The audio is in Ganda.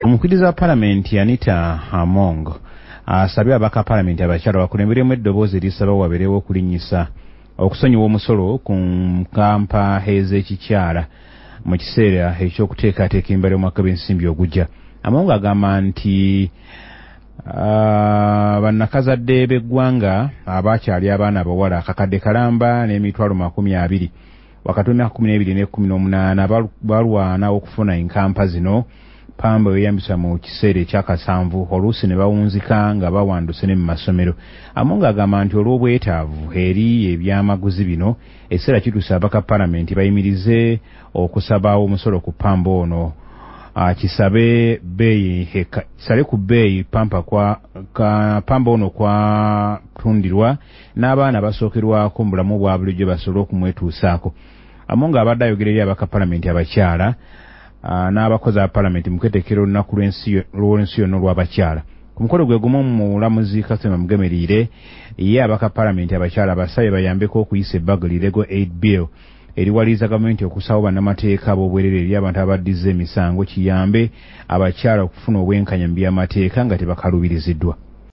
Omukubiriza wa Paalamenti Anita Among asabye abaka Paalamenti abakyala bakulemberemu eddoboozi erisaba wabeerewo okulinnyisa okusonyiwa omusolo ku nkampa ez'ekikyala mu kiseera eky'okuteekateeka embala y'omwaka w'ensimbi ogujja. Among agamba nti bannakazadde b'eggwanga abakyali abaana abawala akakadde kalamba n'emitwalo 20 wakati w'emyaka 12 ne 18 balwana okufuna enkampa zino pamba weyambisa mu kiseera ekyakasanvu oluusi ne bawunzika nga bawanduse ne mu masomero. Among agamba nti olw'obwetaavu eri ebyamaguzi bino ekiseera kituuse abaka Paalamenti bayimirize okusaba omusolo ku pamba ono kisabe ku bbeeyi pamba ono kwatundirwa n'abaana basookerwako mu bulamu bwa bulijjo basobole okumwetuusaako. Among abadde ayogera eri abaka Paalamenti abakyala n'abakozi ba Paalamenti mu kweteekera olunaku lw'ensi yonna olw'abakyala. Ku mukolo gwe gumu mulamuzi Kasema Mugemeriire ye abaka Paalamenti abakyala basabye bayambeko okuyisa ebbago Legal Aid Bill eriwaliza gavumenti okusawo bannamateeka b'obwerere eri abantu abaddiza emisango kiyambe abakyala okufuna obwenkanya mu by'amateeka nga tebakalubiriziddwa.